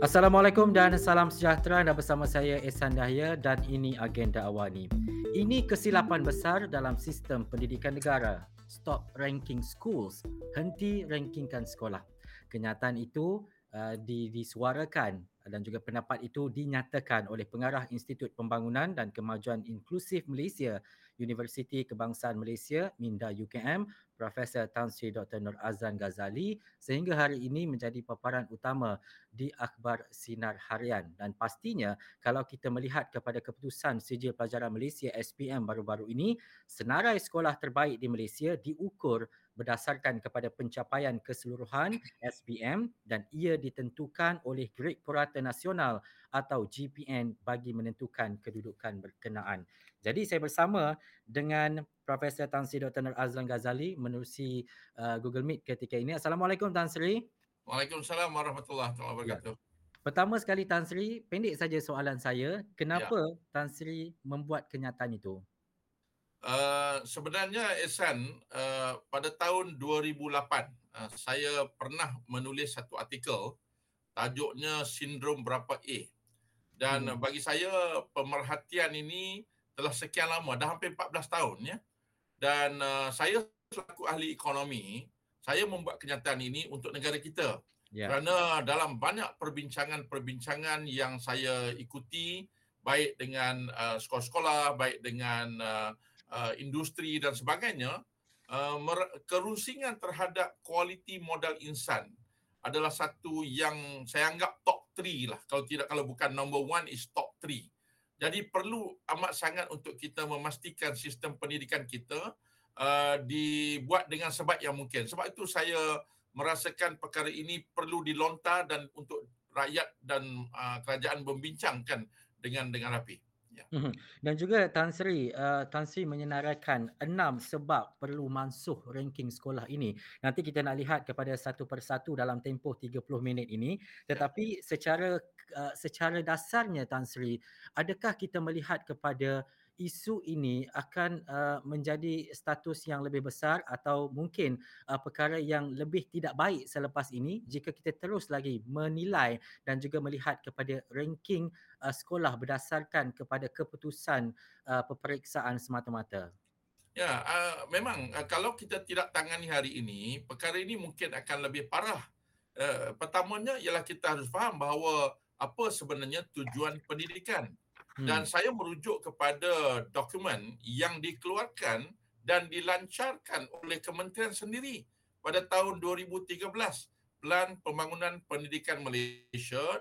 Assalamualaikum dan salam sejahtera. Anda bersama saya Ehsan Dahlia dan ini Agenda Awani. Ini kesilapan besar dalam sistem pendidikan negara. Stop ranking schools, henti rankingkan sekolah. Kenyataan itu disuarakan dan juga pendapat itu dinyatakan oleh Pengarah Institut Pembangunan dan Kemajuan Inklusif Malaysia, Universiti Kebangsaan Malaysia, Minda UKM, Profesor Tan Sri Dr. Nur Azlan Ghazali sehingga hari ini menjadi paparan utama di Akhbar Sinar Harian. Dan pastinya kalau kita melihat kepada keputusan Sijil Pelajaran Malaysia SPM baru-baru ini, senarai sekolah terbaik di Malaysia diukur berdasarkan kepada pencapaian keseluruhan SPM dan ia ditentukan oleh Grade Purata Nasional atau GPN bagi menentukan kedudukan berkenaan. Jadi saya bersama dengan Profesor Tan Sri Dr. Nur Azlan Ghazali menerusi Google Meet ketika ini. Assalamualaikum Tan Sri. Waalaikumsalam warahmatullahi Ya. wabarakatuh. Pertama sekali Tan Sri, pendek saja soalan saya, Ya. kenapa Tan Sri membuat kenyataan itu? Sebenarnya Ehsan, pada tahun 2008 saya pernah menulis satu artikel tajuknya Sindrom Berapa A. Dan bagi saya pemerhatian ini telah sekian lama, dah hampir 14 tahun ya. Dan saya selaku ahli ekonomi, saya membuat kenyataan ini untuk negara kita. Ya. Kerana dalam banyak perbincangan yang saya ikuti, baik dengan sekolah-sekolah, baik dengan industri dan sebagainya, kerusingan terhadap kualiti modal insan adalah satu yang saya anggap top 3 lah. Kalau bukan number 1 is top 3. Jadi perlu amat sangat untuk kita memastikan sistem pendidikan kita dibuat dengan sebaik yang mungkin. Sebab itu saya merasakan perkara ini perlu dilontar dan untuk rakyat dan kerajaan membincangkan dengan rapi. Ya. Dan juga Tan Sri menyenaraikan 6 sebab perlu mansuh ranking sekolah ini. Nanti kita nak lihat kepada satu persatu dalam tempoh 30 minit ini. Tetapi secara dasarnya Tan Sri, adakah kita melihat kepada isu ini akan menjadi status yang lebih besar atau mungkin perkara yang lebih tidak baik selepas ini jika kita terus lagi menilai dan juga melihat kepada ranking sekolah berdasarkan kepada keputusan peperiksaan semata-mata? Ya, memang kalau kita tidak tangani hari ini, perkara ini mungkin akan lebih parah. Pertamanya ialah kita harus faham bahawa apa sebenarnya tujuan pendidikan. Dan saya merujuk kepada dokumen yang dikeluarkan dan dilancarkan oleh kementerian sendiri pada tahun 2013, Pelan Pembangunan Pendidikan Malaysia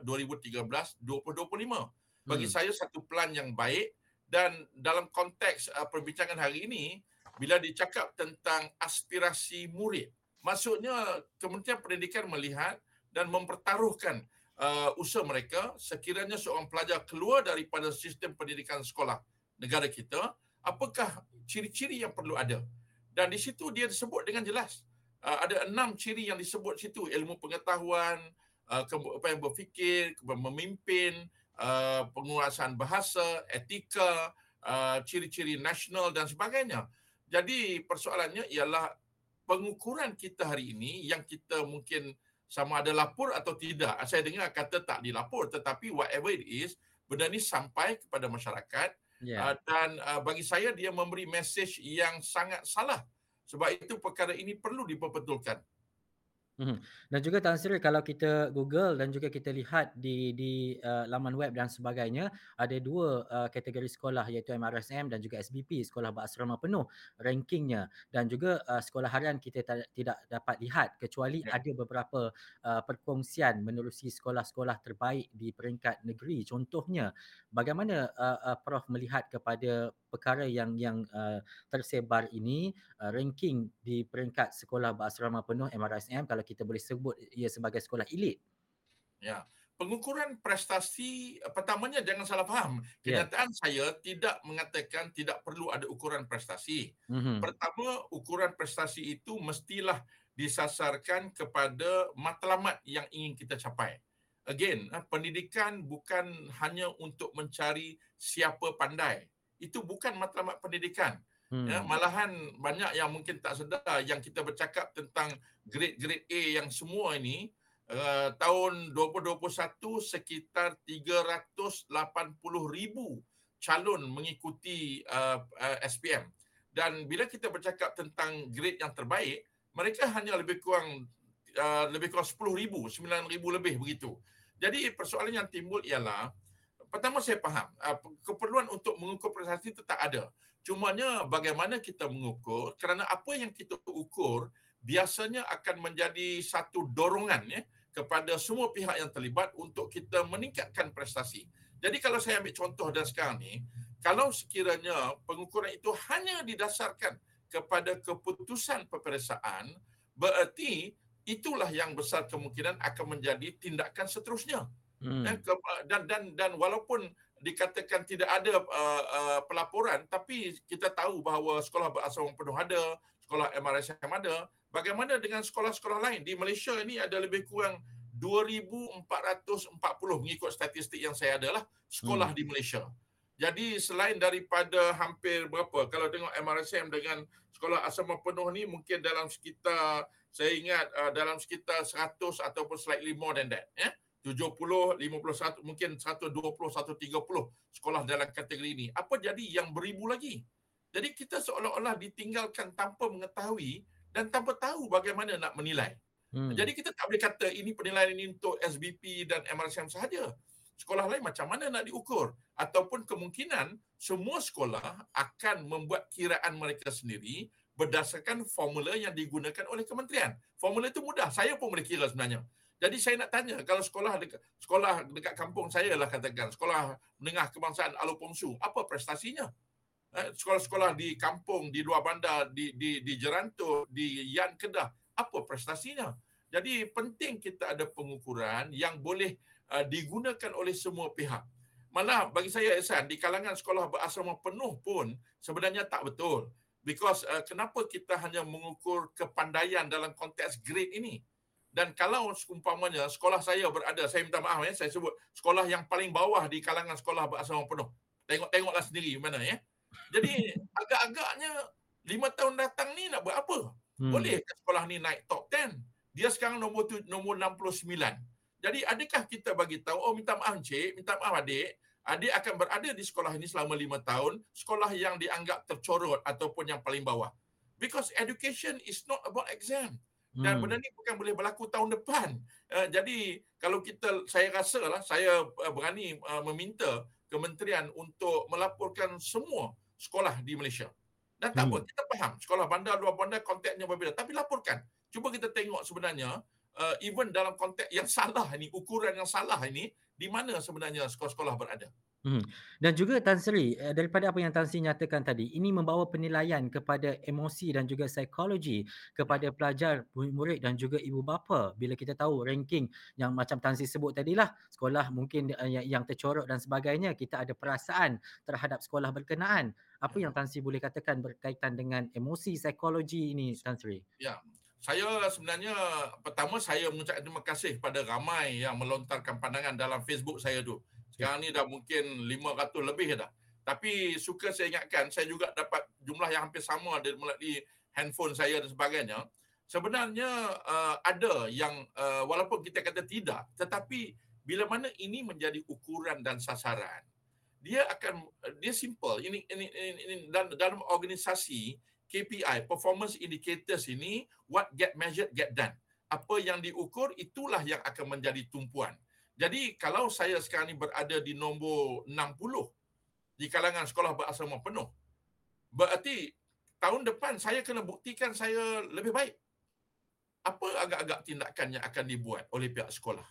2013-2025. Bagi saya satu pelan yang baik, dan dalam konteks perbincangan hari ini, bila dicakap tentang aspirasi murid, maksudnya Kementerian Pendidikan melihat dan mempertaruhkan usaha mereka sekiranya seorang pelajar keluar daripada sistem pendidikan sekolah negara kita, apakah ciri-ciri yang perlu ada. Dan di situ dia disebut dengan jelas. Ada 6 ciri yang disebut situ: ilmu pengetahuan, kemampuan berfikir, memimpin, penguasaan bahasa, etika, ciri-ciri nasional dan sebagainya. Jadi persoalannya ialah pengukuran kita hari ini yang kita mungkin sama ada lapor atau tidak. Saya dengar kata tak dilapor, tetapi whatever it is, benda ni sampai kepada masyarakat. Dan bagi saya dia memberi mesej yang sangat salah. Sebab itu perkara ini perlu diperbetulkan. Dan juga Tan Sri, kalau kita Google dan juga kita lihat di laman web dan sebagainya, ada 2 kategori sekolah iaitu MRSM dan juga SBP, sekolah berasrama penuh rankingnya, dan juga sekolah harian kita tidak dapat lihat kecuali ada beberapa perkongsian menerusi sekolah-sekolah terbaik di peringkat negeri. Contohnya, bagaimana Prof melihat kepada perkara yang tersebar ini, ranking di peringkat sekolah berasrama penuh MRSM, kalau kita boleh sebut ia sebagai sekolah elit? Ya, pengukuran prestasi pertamanya jangan salah faham. Kenyataan saya tidak mengatakan tidak perlu ada ukuran prestasi. Pertama, ukuran prestasi itu mestilah disasarkan kepada matlamat yang ingin kita capai. Again, pendidikan bukan hanya untuk mencari siapa pandai. Itu bukan matlamat pendidikan. Ya, malahan banyak yang mungkin tak sedar yang kita bercakap tentang grade-grade A yang semua ini, tahun 2021 sekitar 380,000 calon mengikuti SPM. Dan bila kita bercakap tentang grade yang terbaik, mereka hanya lebih kurang 10,000, 9,000 lebih begitu. Jadi persoalan yang timbul ialah, pertama saya faham keperluan untuk mengukur prestasi tetap ada. Cumanya bagaimana kita mengukur, kerana apa yang kita ukur biasanya akan menjadi satu dorongan kepada semua pihak yang terlibat untuk kita meningkatkan prestasi. Jadi kalau saya ambil contoh dan sekarang ni, kalau sekiranya pengukuran itu hanya didasarkan kepada keputusan peperiksaan, bererti itulah yang besar kemungkinan akan menjadi tindakan seterusnya. Dan walaupun dikatakan tidak ada pelaporan, tapi kita tahu bahawa sekolah berasrama penuh ada, sekolah MRSM ada. Bagaimana dengan sekolah-sekolah lain? Di Malaysia ini ada lebih kurang 2,440 mengikut statistik yang saya ada lah, sekolah di Malaysia. Jadi selain daripada hampir berapa, kalau tengok MRSM dengan sekolah asrama penuh ni mungkin dalam sekitar, saya ingat dalam sekitar 100 ataupun slightly more than that. 70, 51, mungkin 120, 130 sekolah dalam kategori ini. Apa jadi yang beribu lagi? Jadi kita seolah-olah ditinggalkan tanpa mengetahui dan tanpa tahu bagaimana nak menilai. Jadi kita tak boleh kata ini penilaian ini untuk SBP dan MRSM sahaja. Sekolah lain macam mana nak diukur? Ataupun kemungkinan semua sekolah akan membuat kiraan mereka sendiri berdasarkan formula yang digunakan oleh kementerian. Formula itu mudah, saya pun boleh kira sebenarnya. Jadi saya nak tanya, kalau sekolah dekat kampung saya lah katakan, sekolah menengah kebangsaan Alopongsu, apa prestasinya? Sekolah-sekolah di kampung, di luar bandar, di Jeranto, di Yan Kedah, apa prestasinya? Jadi penting kita ada pengukuran yang boleh digunakan oleh semua pihak. Malah bagi saya, Ehsan, di kalangan sekolah berasrama penuh pun sebenarnya tak betul. Because kenapa kita hanya mengukur kepandaian dalam konteks grade ini? Dan kalau seumpamanya sekolah saya berada, saya minta maaf saya sebut sekolah yang paling bawah di kalangan sekolah berasrama penuh. Tengoklah sendiri mana Jadi agak-agaknya 5 tahun datang ni nak buat apa? Boleh ke sekolah ni naik top 10? Dia sekarang nombor 69. Jadi adakah kita bagi tahu, minta maaf encik, minta maaf adik akan berada di sekolah ini selama 5 tahun, sekolah yang dianggap tercorot ataupun yang paling bawah. Because education is not about exam. Dan benda ni bukan boleh berlaku tahun depan. Jadi kalau saya rasalah, saya berani meminta kementerian untuk melaporkan semua sekolah di Malaysia. Dan tak apa, kita faham sekolah bandar, luar bandar konteksnya berbeza, tapi laporkan. Cuba kita tengok sebenarnya even dalam konteks yang salah ini, ukuran yang salah ini, di mana sebenarnya sekolah-sekolah berada. Dan juga Tan Sri, daripada apa yang Tan Sri nyatakan tadi, ini membawa penilaian kepada emosi dan juga psikologi kepada pelajar, murid dan juga ibu bapa. Bila kita tahu ranking yang macam Tan Sri sebut tadilah, sekolah mungkin yang tercorot dan sebagainya, kita ada perasaan terhadap sekolah berkenaan. Apa yang Tan Sri boleh katakan berkaitan dengan emosi, psikologi ini, Tan Sri? Ya, saya sebenarnya pertama saya mengucapkan terima kasih kepada ramai yang melontarkan pandangan dalam Facebook saya tu. Sekarang ni dah mungkin 500 lebih dah. Tapi suka saya ingatkan, saya juga dapat jumlah yang hampir sama melalui handphone saya dan sebagainya. Sebenarnya ada yang walaupun kita kata tidak, tetapi bila mana ini menjadi ukuran dan sasaran, dia simple. Ini dalam organisasi KPI, performance indicators ini, what get measured get done. Apa yang diukur itulah yang akan menjadi tumpuan. Jadi kalau saya sekarang ni berada di nombor 60 di kalangan sekolah berasrama penuh, berarti tahun depan saya kena buktikan saya lebih baik. Apa agak-agak tindakan yang akan dibuat oleh pihak sekolah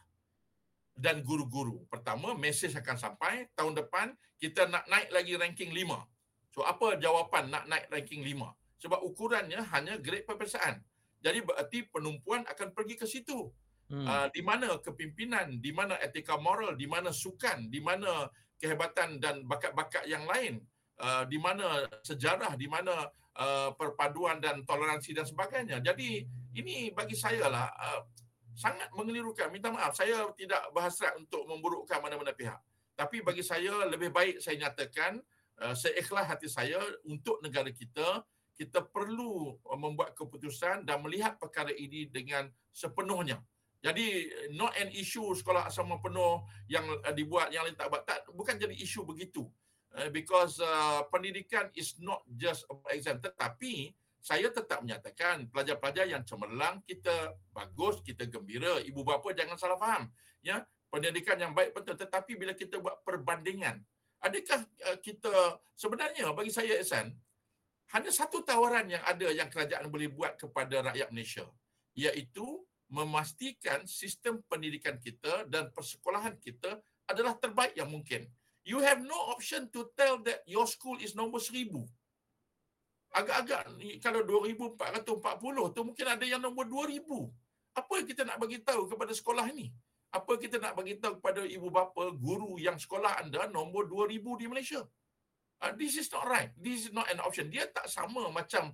dan guru-guru? Pertama, mesej akan sampai, tahun depan kita nak naik lagi ranking 5. So apa jawapan nak naik ranking 5? Sebab ukurannya hanya grade peperiksaan. Jadi berarti penumpuan akan pergi ke situ. Di mana kepimpinan, di mana etika moral, di mana sukan, di mana kehebatan dan bakat-bakat yang lain, di mana sejarah, di mana perpaduan dan toleransi dan sebagainya. Jadi ini bagi saya lah sangat mengelirukan. Minta maaf, saya tidak berhasrat untuk memburukkan mana-mana pihak. Tapi bagi saya lebih baik saya nyatakan seikhlas hati saya untuk negara kita, kita perlu membuat keputusan dan melihat perkara ini dengan sepenuhnya. Jadi not an issue sekolah asrama penuh yang dibuat, yang lain tak buat. Tak, bukan jadi isu begitu. Because pendidikan is not just about exam. Tetapi saya tetap menyatakan pelajar-pelajar yang cemerlang, kita bagus, kita gembira. Ibu bapa jangan salah faham. Ya, pendidikan yang baik betul. Tetapi bila kita buat perbandingan, adakah kita, sebenarnya bagi saya Ehsan, hanya satu tawaran yang ada yang kerajaan boleh buat kepada rakyat Malaysia, iaitu memastikan sistem pendidikan kita dan persekolahan kita adalah terbaik yang mungkin. You have no option to tell that your school is nombor 1000. Agak-agak kalau 2440 tu mungkin ada yang nombor 2000. Apa kita nak bagi tahu kepada sekolah ini? Apa kita nak bagi tahu kepada ibu bapa, guru yang sekolah anda nombor 2000 di Malaysia? This is not right. This is not an option. Dia tak sama macam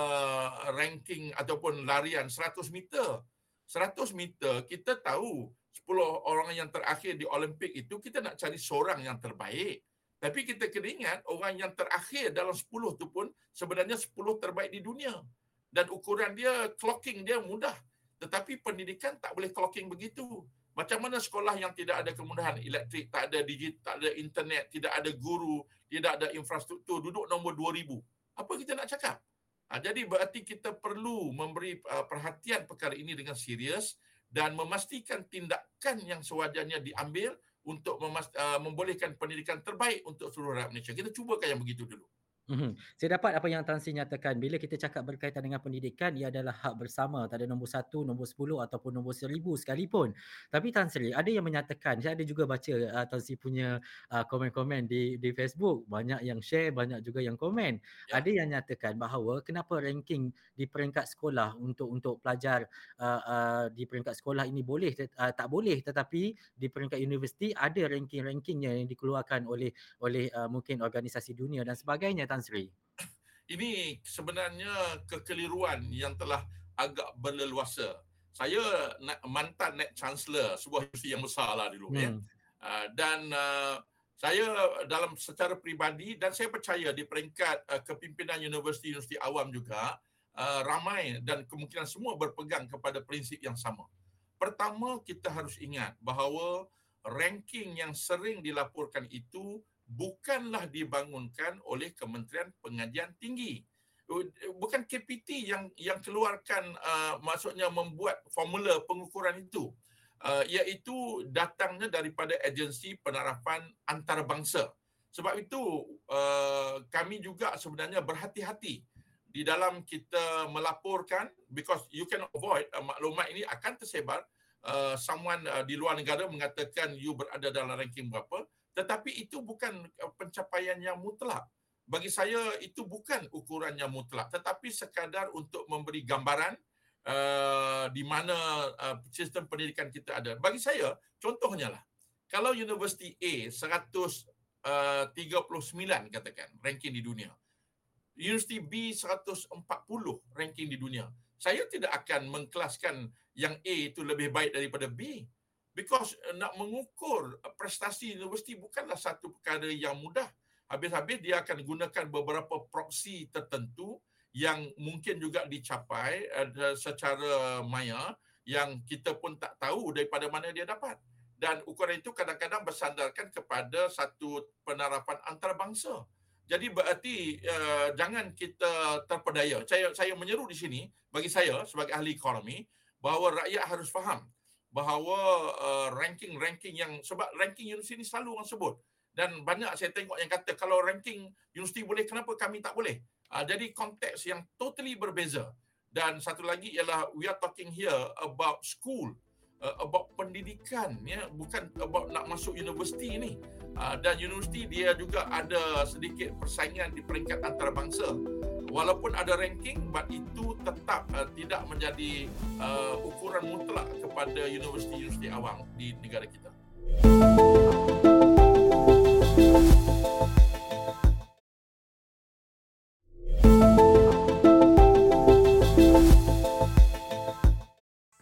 ranking ataupun larian 100 meter. 100 meter, kita tahu 10 orang yang terakhir di Olimpik itu, kita nak cari seorang yang terbaik. Tapi kita kena ingat, orang yang terakhir dalam 10 itu pun sebenarnya 10 terbaik di dunia. Dan ukuran dia, clocking dia mudah. Tetapi pendidikan tak boleh clocking begitu. Macam mana sekolah yang tidak ada kemudahan elektrik, tak ada digital, tak ada internet, tidak ada guru, tidak ada infrastruktur, duduk nombor 2000. Apa kita nak cakap? Jadi berarti kita perlu memberi perhatian perkara ini dengan serius dan memastikan tindakan yang sewajarnya diambil untuk membolehkan pendidikan terbaik untuk seluruh rakyat Malaysia. Kita cubakan yang begitu dulu. Saya dapat apa yang Tan Sri nyatakan. Bila kita cakap berkaitan dengan pendidikan, ia adalah hak bersama. Tak ada nombor 1, nombor 10 ataupun nombor 1000 sekalipun. Tapi Tan Sri, ada yang menyatakan, saya ada juga baca Tan Sri punya komen-komen di Facebook. Banyak yang share, banyak juga yang komen. Ya. Ada yang nyatakan bahawa kenapa ranking di peringkat sekolah untuk pelajar di peringkat sekolah ini boleh, tak boleh, tetapi di peringkat universiti ada ranking-rankingnya yang dikeluarkan oleh mungkin organisasi dunia dan sebagainya, Tan Sri. Ini sebenarnya kekeliruan yang telah agak berleluasa. Saya mantan Net Chancellor sebuah universiti yang besar lah dulu. Ya. Dan saya dalam secara peribadi dan saya percaya di peringkat kepimpinan universiti awam juga ramai dan kemungkinan semua berpegang kepada prinsip yang sama. Pertama, kita harus ingat bahawa ranking yang sering dilaporkan itu bukanlah dibangunkan oleh Kementerian Pengajian Tinggi. Bukan KPT yang keluarkan, maksudnya membuat formula pengukuran itu. Iaitu datangnya daripada agensi penarapan antarabangsa. Sebab itu kami juga sebenarnya berhati-hati di dalam kita melaporkan, because you cannot avoid maklumat ini akan tersebar. Someone di luar negara mengatakan you berada dalam ranking berapa. Tetapi itu bukan pencapaian yang mutlak. Bagi saya itu bukan ukuran yang mutlak, tetapi sekadar untuk memberi gambaran di mana sistem pendidikan kita ada. Bagi saya, contohnya lah, kalau Universiti A 139 katakan ranking di dunia, Universiti B 140 ranking di dunia, saya tidak akan mengkelaskan yang A itu lebih baik daripada B. Because nak mengukur prestasi universiti bukanlah satu perkara yang mudah. Habis-habis dia akan gunakan beberapa proksi tertentu yang mungkin juga dicapai secara maya yang kita pun tak tahu daripada mana dia dapat. Dan ukuran itu kadang-kadang bersandarkan kepada satu penarapan antarabangsa. Jadi berarti jangan kita terpedaya. Saya menyeru di sini, bagi saya sebagai ahli ekonomi, bahawa rakyat harus faham bahawa ranking-ranking yang, sebab ranking universiti ini selalu orang sebut dan banyak saya tengok yang kata kalau ranking universiti boleh, kenapa kami tak boleh? Jadi konteks yang totally berbeza. Dan satu lagi ialah we are talking here about school, about pendidikan, ya, bukan about nak masuk universiti ini. Dan universiti dia juga ada sedikit persaingan di peringkat antarabangsa. Walaupun ada ranking, but itu tetap tidak menjadi ukuran mutlak kepada universiti-universiti awam di negara kita.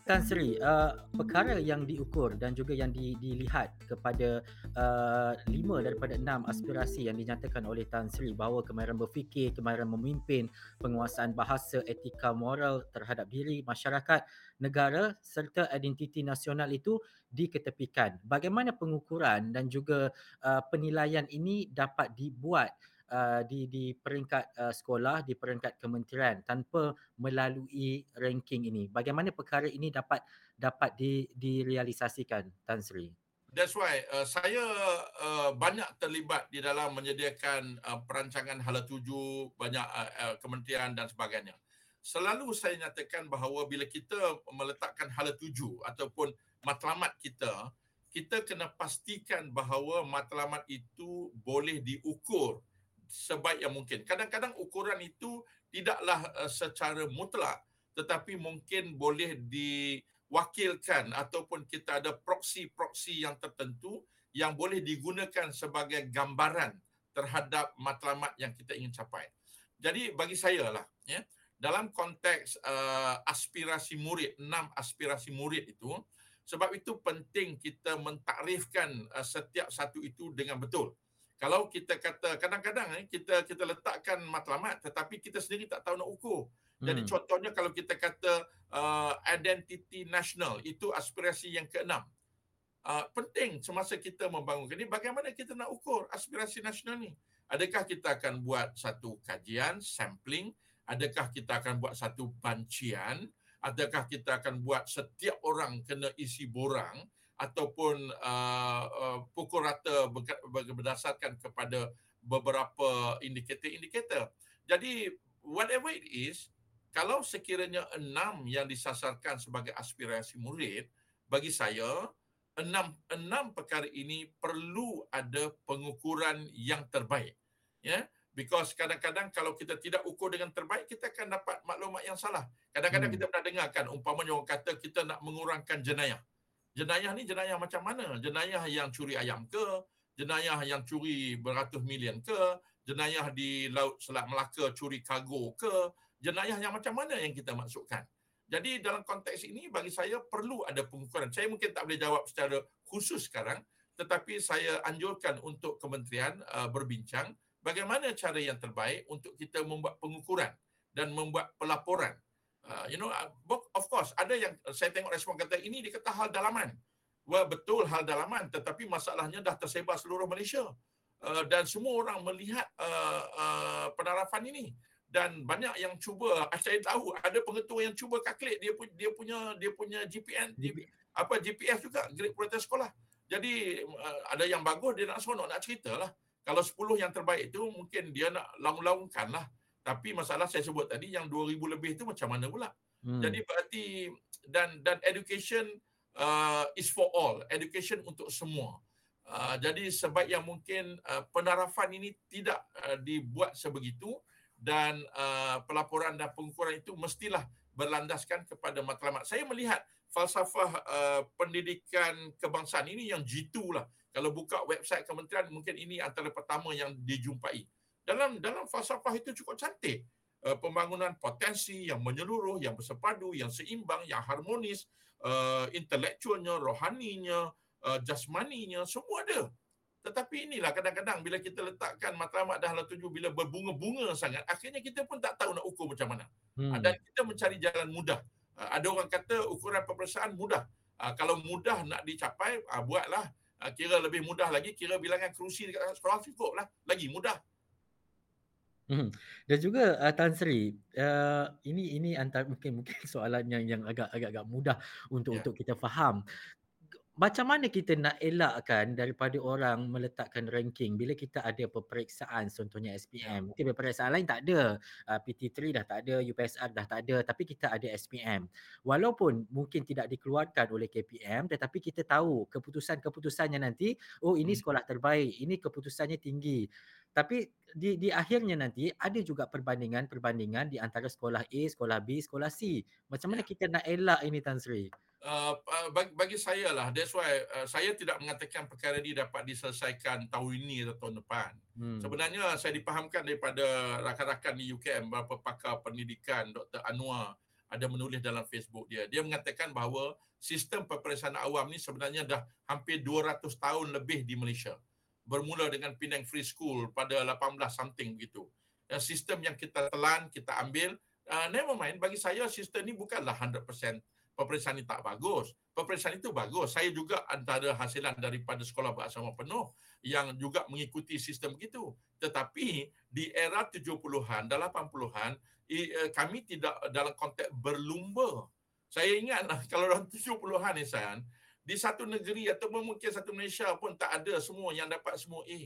Tan Sri, perkara yang diukur dan juga yang dilihat kepada 5 daripada 6 aspirasi yang dinyatakan oleh Tan Sri bahawa kemahiran berfikir, kemahiran memimpin, penguasaan bahasa, etika moral terhadap diri, masyarakat, negara serta identiti nasional itu diketepikan. Bagaimana pengukuran dan juga penilaian ini dapat dibuat di peringkat sekolah, di peringkat kementerian tanpa melalui ranking ini? Bagaimana perkara ini dapat direalisasikan, Tan Sri? That's why saya banyak terlibat di dalam menyediakan perancangan hala tuju, banyak kementerian dan sebagainya. Selalu saya nyatakan bahawa bila kita meletakkan hala tuju ataupun matlamat kita, kita kena pastikan bahawa matlamat itu boleh diukur sebaik yang mungkin. Kadang-kadang ukuran itu tidaklah secara mutlak, tetapi mungkin boleh diwakilkan ataupun kita ada proksi-proksi yang tertentu yang boleh digunakan sebagai gambaran terhadap matlamat yang kita ingin capai. Jadi bagi saya lah, ya, dalam konteks aspirasi murid, 6 aspirasi murid itu, sebab itu penting kita mentakrifkan setiap satu itu dengan betul. Kalau kita kata kadang-kadang kita letakkan matlamat tetapi kita sendiri tak tahu nak ukur. Jadi contohnya kalau kita kata identity national, itu aspirasi yang keenam. Penting semasa kita membangun ini, bagaimana kita nak ukur aspirasi nasional ni? Adakah kita akan buat satu kajian, sampling? Adakah kita akan buat satu bancian? Adakah kita akan buat setiap orang kena isi borang? Ataupun pukul rata berdasarkan kepada beberapa indikator-indikator. Jadi, whatever it is, kalau sekiranya 6 yang disasarkan sebagai aspirasi murid, bagi saya, 6 perkara ini perlu ada pengukuran yang terbaik. Ya, because kadang-kadang kalau kita tidak ukur dengan terbaik, kita akan dapat maklumat yang salah. Kadang-kadang kita pernah dengarkan, umpamanya orang kata kita nak mengurangkan jenayah. Jenayah ni jenayah macam mana? Jenayah yang curi ayam ke? Jenayah yang curi beratus milion ke? Jenayah di Laut Selat Melaka curi kargo ke? Jenayah yang macam mana yang kita maksudkan? Jadi dalam konteks ini bagi saya perlu ada pengukuran. Saya mungkin tak boleh jawab secara khusus sekarang, tetapi saya anjurkan untuk kementerian berbincang bagaimana cara yang terbaik untuk kita membuat pengukuran dan membuat pelaporan. Of course, ada yang saya tengok respon kata ini dia kata hal dalaman. Wah, betul hal dalaman, tetapi masalahnya dah tersebar seluruh Malaysia. Dan semua orang melihat penarafan ini. Dan banyak yang cuba, saya tahu ada pengetua yang cuba kalkulate dia punya GPS juga, grade kualitas sekolah. Jadi ada yang bagus dia nak seronok nak ceritalah. Kalau 10 yang terbaik itu mungkin dia nak laung-laungkan lah. Tapi masalah saya sebut tadi yang 2000 lebih itu macam mana pula? Jadi berarti dan education is for all, education untuk semua. Jadi sebaik yang mungkin penarafan ini tidak dibuat sebegitu dan pelaporan dan pengukuran itu mestilah berlandaskan kepada matlamat. Saya melihat falsafah pendidikan kebangsaan ini yang jitu lah. Kalau buka website kementerian mungkin ini antara pertama yang dijumpai. Dalam falsafah itu cukup cantik. Pembangunan potensi yang menyeluruh, yang bersepadu, yang seimbang, yang harmonis, intelektualnya, rohaninya, jasmaninya, semua ada. Tetapi inilah kadang-kadang bila kita letakkan matlamat dah tuju, bila berbunga-bunga sangat, akhirnya kita pun tak tahu nak ukur macam mana. Dan kita mencari jalan mudah. Ada orang kata ukuran peperiksaan mudah. Kalau mudah nak dicapai, buatlah. Kira lebih mudah lagi, kira bilangan kerusi dekat sekolah cukup lah. Lagi mudah. Dan juga Tan Sri, ini antara mungkin soalan yang agak mudah untuk kita faham. Macam mana kita nak elakkan daripada orang meletakkan ranking bila kita ada peperiksaan, contohnya SPM. Mungkin peperiksaan lain tak ada, PT3 dah tak ada, UPSR dah tak ada, tapi kita ada SPM. Walaupun mungkin tidak dikeluarkan oleh KPM, tetapi kita tahu keputusannya nanti, oh ini sekolah terbaik, ini keputusannya tinggi. Tapi di akhirnya nanti ada juga perbandingan di antara sekolah A, sekolah B, sekolah C. Macam mana kita nak elak ini, Tan Sri? Bagi saya lah, that's why saya tidak mengatakan perkara ini dapat diselesaikan tahun ini atau tahun depan. Sebenarnya saya dipahamkan daripada rakan-rakan di UKM, beberapa pakar pendidikan, Dr. Anwar, ada menulis dalam Facebook dia. Dia mengatakan bahawa sistem peperiksaan awam ni sebenarnya dah hampir 200 tahun lebih di Malaysia. Bermula dengan Penang Free School pada 18 something begitu. Dan sistem yang kita telan, kita ambil, never mind, bagi saya sistem ni bukanlah 100% peperiksaan ni tak bagus. Peperiksaan itu bagus. Saya juga antara hasilan daripada sekolah berasrama penuh yang juga mengikuti sistem begitu. Tetapi di era 70-an dan 80-an, kami tidak dalam konteks berlumba. Saya ingatlah kalau dalam 70-an Ihsan, di satu negeri atau mungkin satu Malaysia pun tak ada semua yang dapat semua A.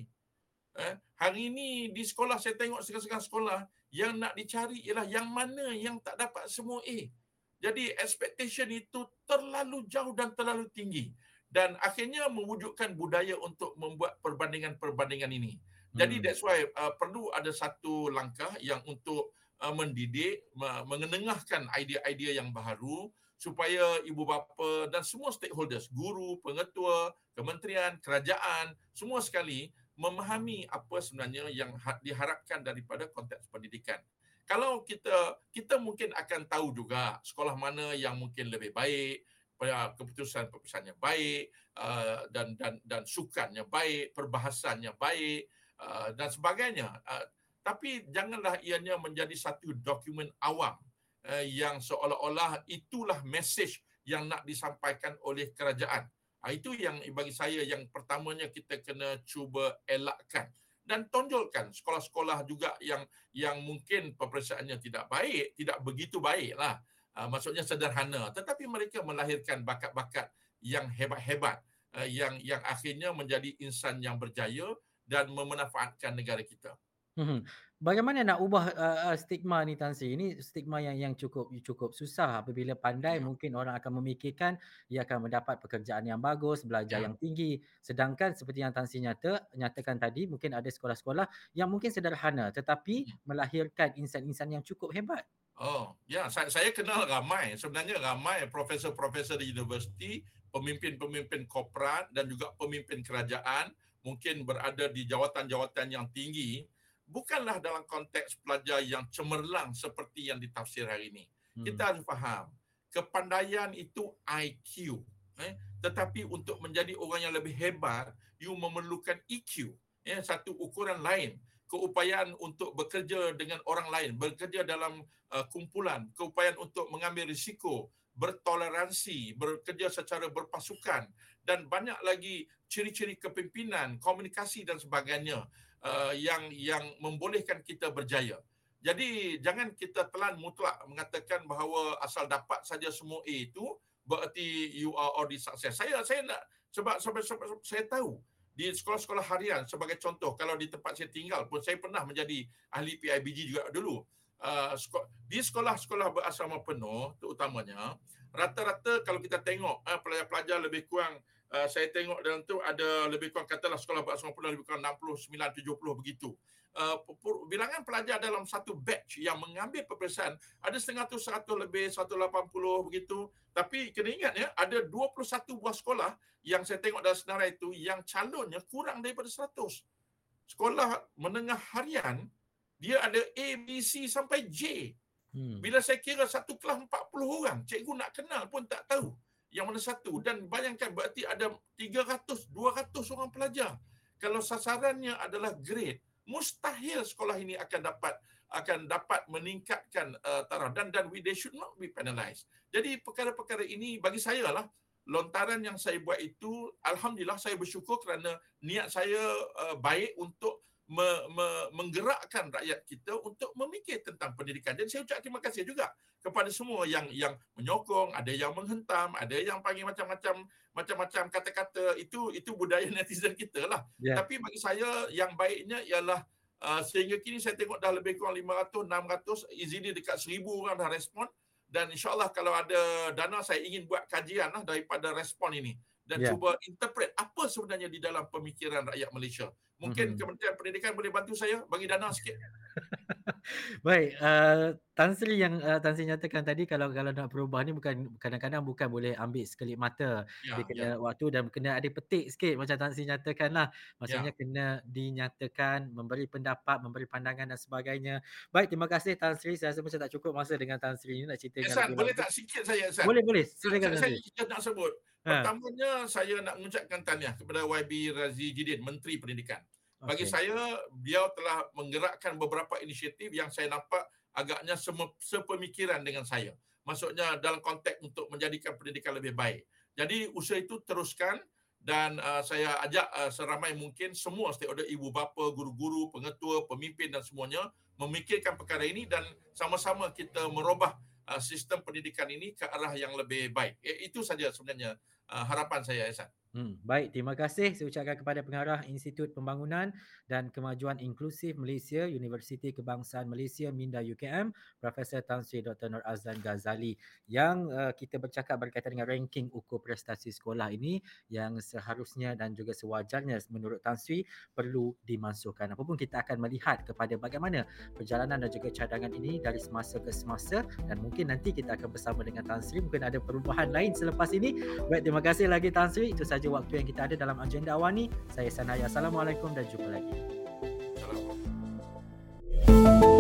Hari ini di sekolah saya tengok setengah-setengah sekolah yang nak dicari ialah yang mana yang tak dapat semua A. Jadi expectation itu terlalu jauh dan terlalu tinggi. Dan akhirnya mewujudkan budaya untuk membuat perbandingan-perbandingan ini. Jadi that's why perlu ada satu langkah yang untuk mendidik, mengenengahkan idea-idea yang baru supaya ibu bapa dan semua stakeholders, guru, pengetua, kementerian, kerajaan, semua sekali memahami apa sebenarnya yang diharapkan daripada konteks pendidikan. Kalau kita mungkin akan tahu juga sekolah mana yang mungkin lebih baik, keputusan peperiksaan baik, dan sukannya baik, perbahasannya baik, dan sebagainya. Tapi janganlah ianya menjadi satu dokumen awam yang seolah-olah itulah mesej yang nak disampaikan oleh kerajaan. Itu yang bagi saya yang pertamanya kita kena cuba elakkan. Dan tonjolkan sekolah-sekolah juga yang mungkin peperiksaannya tidak baik, tidak begitu baiklah. Maksudnya sederhana, tetapi mereka melahirkan bakat-bakat yang hebat-hebat, yang akhirnya menjadi insan yang berjaya dan memanfaatkan negara kita. Bagaimana nak ubah stigma ni Tan Sri? Ini stigma yang cukup susah. Apabila pandai Ya. mungkin orang akan memikirkan ia akan mendapat pekerjaan yang bagus, belajar Ya. yang tinggi. Sedangkan seperti yang Tan Sri nyatakan tadi, mungkin ada sekolah-sekolah yang mungkin sederhana tetapi melahirkan insan-insan yang cukup hebat. Oh, ya, saya kenal sebenarnya ramai profesor-profesor di universiti, pemimpin-pemimpin korporat dan juga pemimpin kerajaan mungkin berada di jawatan-jawatan yang tinggi, bukanlah dalam konteks pelajar yang cemerlang seperti yang ditafsir hari ini. Kita harus faham, kepandaian itu IQ. Tetapi untuk menjadi orang yang lebih hebat, you memerlukan EQ. Satu ukuran lain. Keupayaan untuk bekerja dengan orang lain, bekerja dalam kumpulan, keupayaan untuk mengambil risiko, bertoleransi, bekerja secara berpasukan, dan banyak lagi ciri-ciri kepimpinan, komunikasi dan sebagainya yang membolehkan kita berjaya. Jadi jangan kita telan mutlak mengatakan bahawa asal dapat saja semua A itu berarti you are already success. Saya nak sebab saya tahu di sekolah-sekolah harian sebagai contoh, kalau di tempat saya tinggal pun saya pernah menjadi ahli PIBG juga dulu. Di sekolah-sekolah berasrama penuh terutamanya, rata-rata kalau kita tengok pelajar-pelajar lebih kurang, saya tengok dalam tu ada lebih kurang katalah sekolah berasrama penuh lebih kurang 69-70 begitu. Bilangan pelajar dalam satu batch yang mengambil peperiksaan ada setengah tu 100 lebih, 180 begitu. Tapi kena ingat ya, ada 21 buah sekolah yang saya tengok dalam senarai itu yang calonnya kurang daripada 100. Sekolah menengah harian, dia ada A, B, C sampai J. Bila saya kira satu kelas 40 orang, cikgu nak kenal pun tak tahu yang mana satu. Dan bayangkan berarti ada 300, 200 orang pelajar. Kalau sasarannya adalah grade, mustahil sekolah ini akan dapat meningkatkan taraf dan they should not be penalized. Jadi perkara-perkara ini bagi saya lah, lontaran yang saya buat itu, alhamdulillah saya bersyukur kerana niat saya baik untuk menggerakkan rakyat kita untuk memikir tentang pendidikan. Dan saya ucap terima kasih juga kepada semua yang menyokong, ada yang menghentam, ada yang panggil macam-macam kata-kata. Itu budaya netizen kita lah. Yeah. Tapi bagi saya yang baiknya ialah sehingga kini saya tengok dah lebih kurang 500, 600, easily dekat 1,000 orang dah respon. Dan insyaAllah kalau ada dana saya ingin buat kajian lah daripada respon ini. dan Ya. cuba interpret apa sebenarnya di dalam pemikiran rakyat Malaysia. Mungkin Kementerian Pendidikan boleh bantu saya bagi dana sikit. Baik, Tan Sri yang Tan Sri nyatakan tadi, kalau nak berubah ni bukan kadang-kadang bukan boleh ambil sekelip mata. Dia Ya, kena ya, waktu dan kena ada petik sikit macam Tan Sri nyatakan lah. Maksudnya ya. kena dinyatakan, memberi pendapat, memberi pandangan dan sebagainya. Baik, terima kasih Tan Sri. Saya rasa macam tak cukup masa dengan Tan Sri ni nak cerita dengan Ehsan, lebih boleh lanjut. tak sikit saya, Ehsan? Boleh, silakan Tan Saya Sri. nak sebut. Ha, Pertamanya, saya nak mengucapkan tahniah kepada YB Razi Jidin, Menteri Pendidikan. Bagi okey. saya, beliau telah menggerakkan beberapa inisiatif yang saya nampak agaknya sepemikiran dengan saya. Maksudnya dalam konteks untuk menjadikan pendidikan lebih baik. Jadi usaha itu teruskan dan saya ajak seramai mungkin semua stakeholder, ibu bapa, guru-guru, pengetua, pemimpin dan semuanya memikirkan perkara ini dan sama-sama kita merubah sistem pendidikan ini ke arah yang lebih baik. Itu saja sebenarnya harapan saya, Ehsan. Baik, terima kasih saya ucapkan kepada Pengarah Institut Pembangunan dan Kemajuan Inklusif Malaysia, Universiti Kebangsaan Malaysia Minda UKM, Profesor Tan Sri Dr. Nur Azlan Ghazali, yang kita bercakap berkaitan dengan ranking ukur prestasi sekolah ini yang seharusnya dan juga sewajarnya menurut Tan Sri perlu dimansuhkan. Apapun kita akan melihat kepada bagaimana perjalanan dan juga cadangan ini dari semasa ke semasa, dan mungkin nanti kita akan bersama dengan Tan Sri, mungkin ada perubahan lain selepas ini. Baik, terima kasih lagi Tan Sri. Itu saja waktu yang kita ada dalam agenda awal ni. Saya Sanaya. Assalamualaikum dan jumpa lagi. Salam.